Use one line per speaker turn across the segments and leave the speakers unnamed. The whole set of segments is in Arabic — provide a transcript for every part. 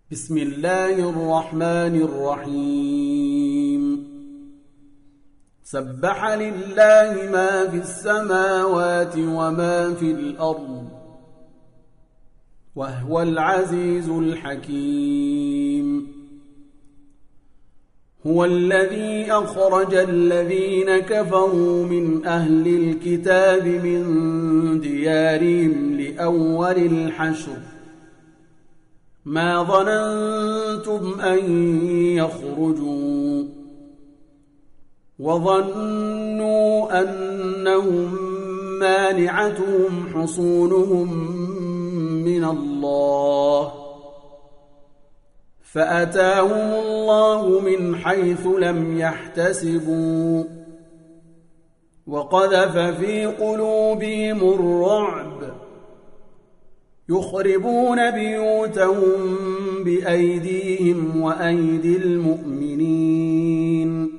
بسم الله الرحمن الرحيم سبح لله ما في السماوات وما في الأرض وهو العزيز الحكيم هو الذي أخرج الذين كفروا من أهل الكتاب من ديارهم لأول الحشر ما ظننتم أن يخرجوا وظنوا أنهم مانعتهم حصونهم من الله فأتاهم الله من حيث لم يحتسبوا وقذف في قلوبهم الرعب يخربون بيوتهم بأيديهم وأيدي المؤمنين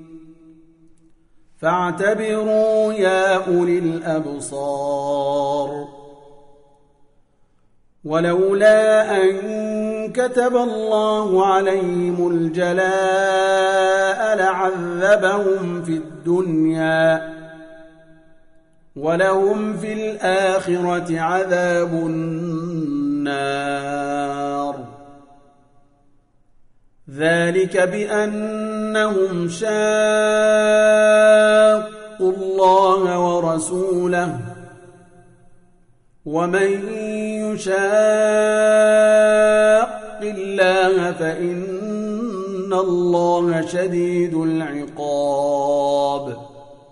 فاعتبروا يا أولي الأبصار ولولا أن كتب الله عليهم الجلاء لعذبهم في الدنيا ولهم في الآخرة عذاب النار ذلك بأنهم شاقوا الله ورسوله ومن يشاق الله فإن الله شديد العقاب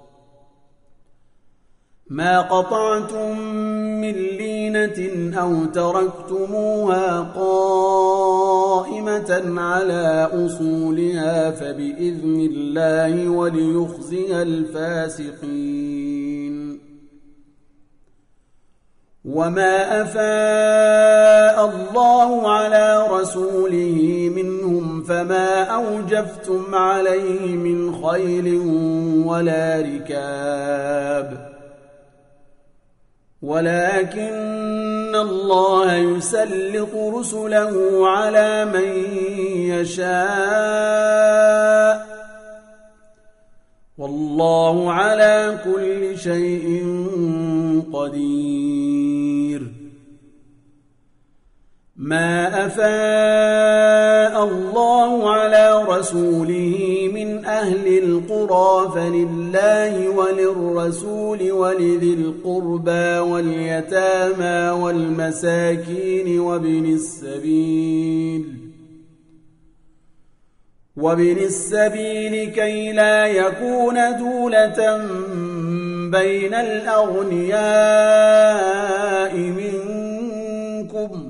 ما قطعتم من لينة أو تركتموها قائمة على أصولها فبإذن الله وليخزي الفاسقين وما أفاء الله على رسوله منهم فما أوجفتم عليه من خيل ولا ركاب ولكن الله يسلط رسله على من يشاء والله على كل شيء قدير ما أفاء الله على رسوله من أهل القرى فلله وللرسول ولذي القربى واليتامى والمساكين وابن السبيل كي لا يكون دولة بين الأغنياء منكم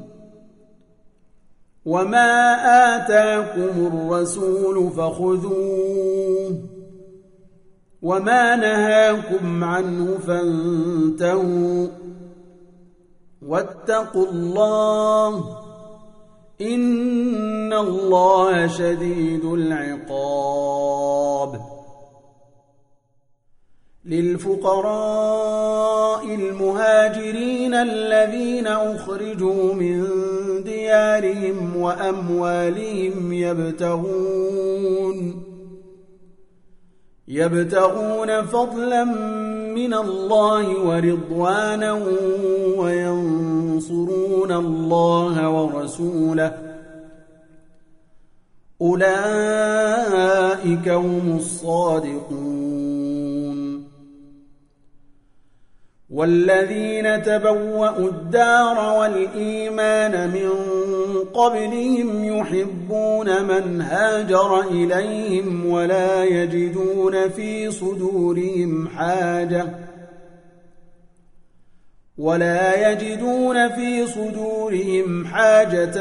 وما آتاكم الرسول فخذوه وما نهاكم عنه فانتهوا واتقوا الله إن الله شديد العقاب للفقراء المهاجرين الذين أخرجوا من ديارهم وأموالهم يبتغون فضلا من الله ورضوانا وينصرون الله ورسوله أولئك هم الصادقون والذين تبوأوا الدار والإيمان من قبلهم يحبون من هاجر إليهم ولا يجدون في صدورهم حاجة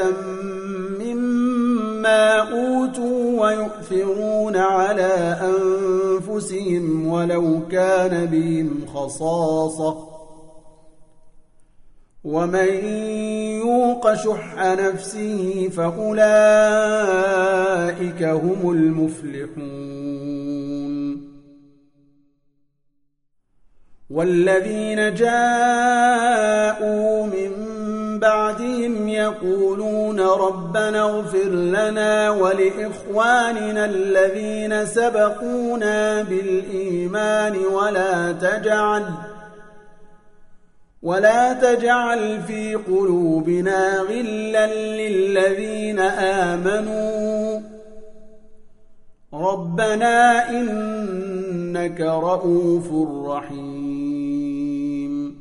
مما أوتوا ويؤثرون على أنفسهم ولو كان بهم خصاصة ومن يوق شح نفسه فأولئك هم المفلحون والذين جاءوا من بعدهم يقولون ربنا اغفر لنا ولإخواننا الذين سبقونا بالإيمان ولا تجعل في قلوبنا غلا للذين آمنوا ربنا إنك رؤوف رحيم.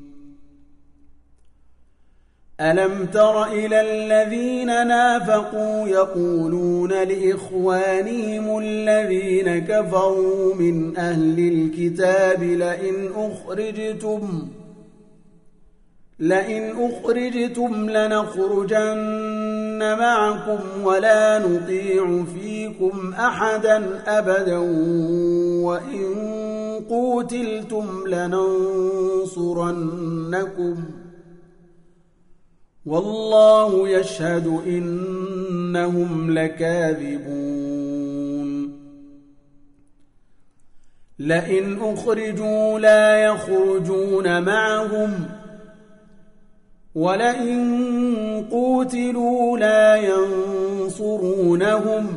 ألم تر إلى الذين نافقوا يقولون لإخوانهم الذين كفروا من أهل الكتاب لئن أخرجتم لنخرجن معكم ولا نطيع فيكم أحدا أبدا وإن قوتلتم لننصرنكم والله يشهد إنهم لكاذبون. لئن أخرجوا لا يخرجون معهم ولئن قوتلوا لا ينصرونهم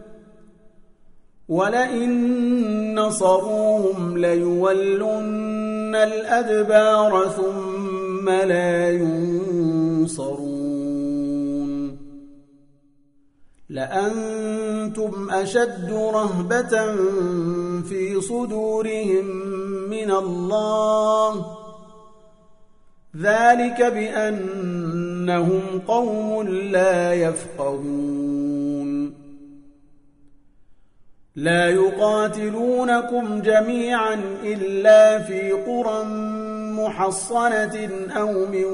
ولئن نصروهم ليولن الأدبار ثم لا ينصرون. لأنتم أشد رهبة في صدورهم من الله ذلك بأنهم قوم لا يفقهون. لا يقاتلونكم جميعا إلا في قرى محصنة أو من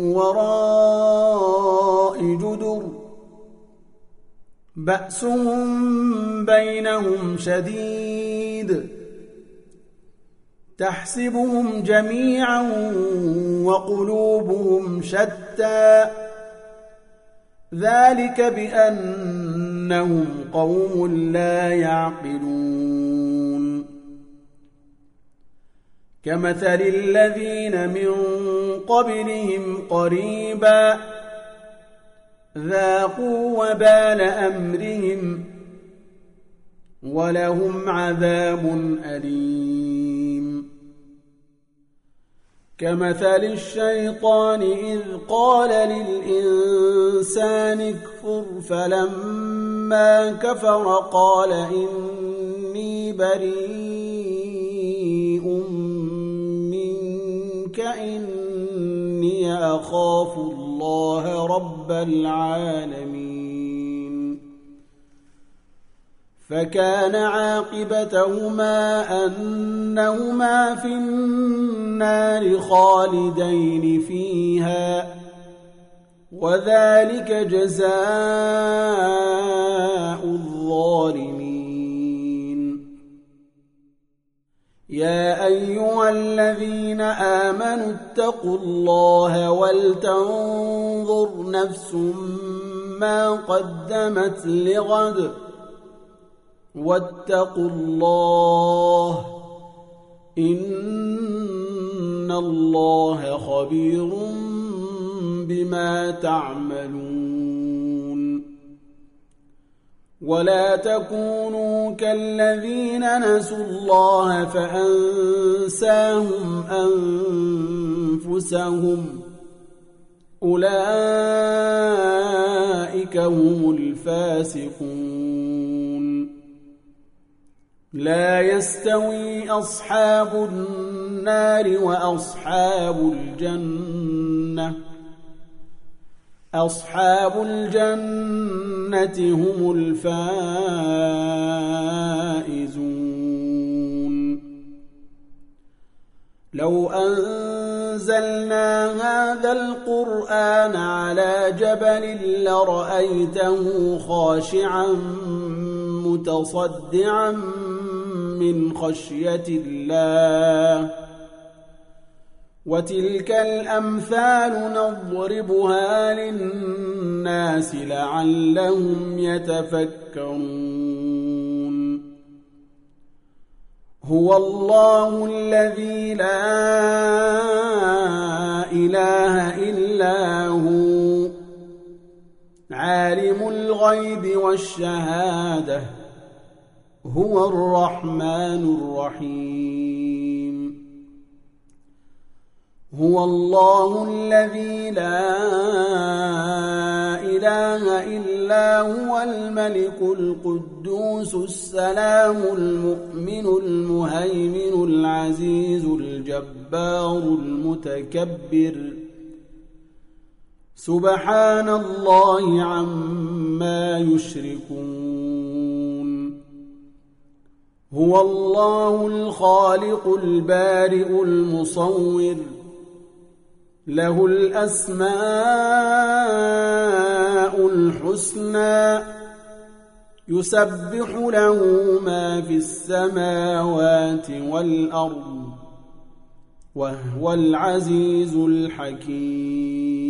وراء جدر بأسهم بينهم شديد تحسبهم جميعا وقلوبهم شتى ذلك بأنهم قوم لا يعقلون. كمثل الذين من قبلهم قريبا ذاقوا وبال أمرهم ولهم عذاب أليم. كمثل الشيطان إذ قال للإنسان اكفر فلما كفر قال إني بريء منك إني أخاف الله رب العالمين. فكان عاقبتهما أنهما في النار خالدين فيها وذلك جزاء الظالمين. يا أيها الذين آمنوا اتقوا الله ولتنظر نفس ما قدمت لغد واتقوا الله إن الله خبير بما تعملون. ولا تكونوا كالذين نسوا الله فأنساهم أنفسهم أولئك هم الفاسقون. لا يستوي أصحاب النار وأصحاب الجنة أصحاب الجنة هم الفائزون. لو أنزلنا هذا القرآن على جبل لرأيته خاشعا متصدعا من خشية الله. وتلك الأمثال نضربها للناس لعلهم يتفكرون. هو الله الذي لا إله إلا هو عالم الغيب والشهادة هو الرحمن الرحيم هو الله الذي لا إله إلا هو الملك القدوس السلام المؤمن المهيمن العزيز الجبار المتكبر سبحان الله عما يشركون هو الله الخالق البارئ المصور له الأسماء الحسنى يسبح له ما في السماوات والأرض وهو العزيز الحكيم